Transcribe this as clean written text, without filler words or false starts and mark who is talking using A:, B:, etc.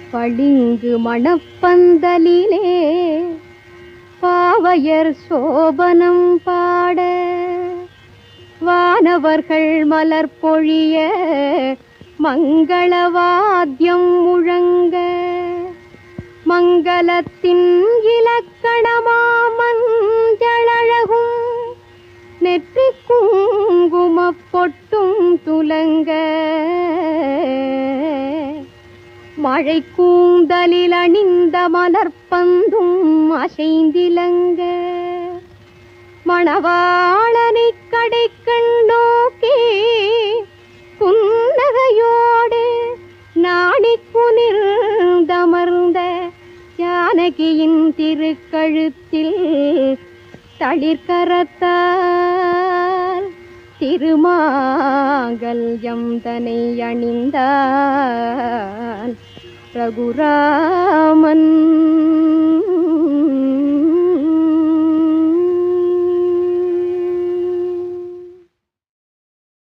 A: பளிங்கு மணப்பந்தலிலே பாவையர் சோபனம் பாட வானவர்கள் மலர் பொழிய மங்களவாத்தியம் முழங்க மங்களத்தின் இலக்கணமா மஞ்சளழகும் நெற்றி குங்குமப் பொட்டும் துலங்க மழை கூந்தலில் அணிந்த மலர்பந்தும் அசைந்திலங்க மணவாளனை கடைக்கண் நோக்கி புன்னகையோடு நாணிக் குனிர்ந்தமர்ந்த ஜானகியின் திருக்கழுத்தில் தளிர்கரத்தால் திருமாங்கல்யம் தனை அணிந்தான் ரகுராமன்.